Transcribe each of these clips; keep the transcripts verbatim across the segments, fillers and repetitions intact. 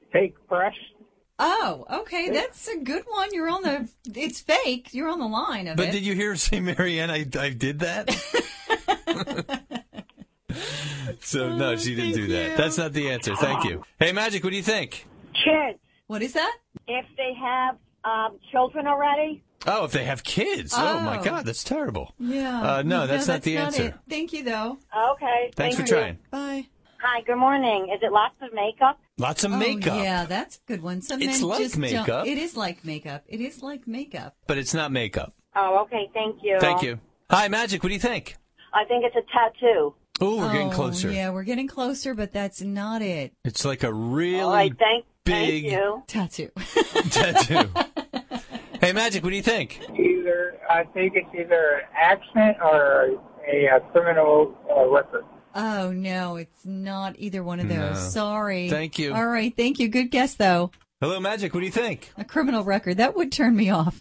Fake fresh. Oh, okay. That's a good one. You're on the, it's fake. You're on the line of but it. But did you hear her say, Marianne, I, I did that? So, no, she didn't do that. you. That's not the answer. Thank you. Hey, Magic, what do you think? Kids, What is that? if they have um, children already. Oh, if they have kids. Oh, Oh. my God, that's terrible. Yeah. Uh, no, that's not the answer. It. Thank you, though. Okay. Thanks thank for you. trying. Bye. Hi, good morning. Is it lots of makeup? Lots of Oh, makeup. yeah, that's a good one. Some It's men like just don't- makeup. It is like makeup. It is like makeup. But it's not makeup. Oh, okay. Thank you. Thank you. Hi, Magic, what do you think? I think it's a tattoo. Oh, we're getting Oh, closer. Yeah, we're getting closer, but that's not it. It's like a really All right. Thank, big thank you. Tattoo. tattoo. Hey, Magic, what do you think? Either I think it's either an accident or a, a criminal uh, record. Oh, no, it's not either one of those. No. Sorry. Thank you. All right, thank you. Good guess, though. Hello, Magic, what do you think? A criminal record. That would turn me off.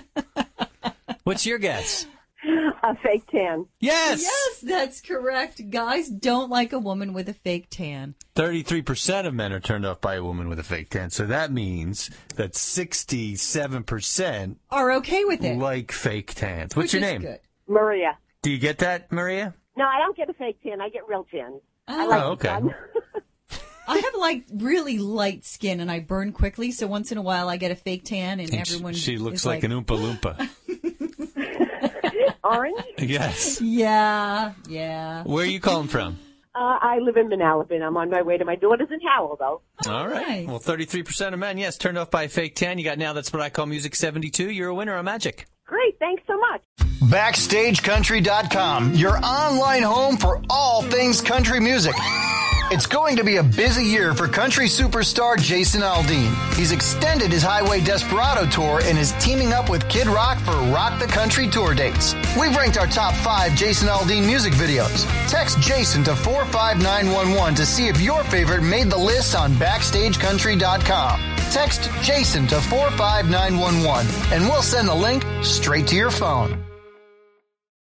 What's your guess? A fake tan. Yes! Yes, that's correct. Guys don't like a woman with a fake tan. thirty-three percent of men are turned off by a woman with a fake tan. So that means that sixty-seven percent Are okay with it. like fake tans. What's which your is name? Good. Maria. Do you get that, Maria? No, I don't get a fake tan. I get real tan. I Oh. like Oh, okay. sun. I have like really light skin and I burn quickly, so once in a while I get a fake tan and, And everyone she looks is like, an Oompa Loompa. Orange? Yes. Yeah, yeah. Where are you calling from? Uh, I live in Manalapan. I'm on my way to my daughter's in Howell, though. All right. nice. Well, thirty-three percent of men, yes, turned off by a fake tan. You got Now That's What I Call Music seventy-two. You're a winner on Magic. Great. Thanks so much. Backstage Country dot com, your online home for all things country music. It's going to be a busy year for country superstar Jason Aldean. He's extended his Highway Desperado tour and is teaming up with Kid Rock for Rock the Country tour dates. We've ranked our top five Jason Aldean music videos. Text Jason to four five nine one one to see if your favorite made the list on Backstage Country dot com. Text Jason to four five nine one one and we'll send the link straight to your phone.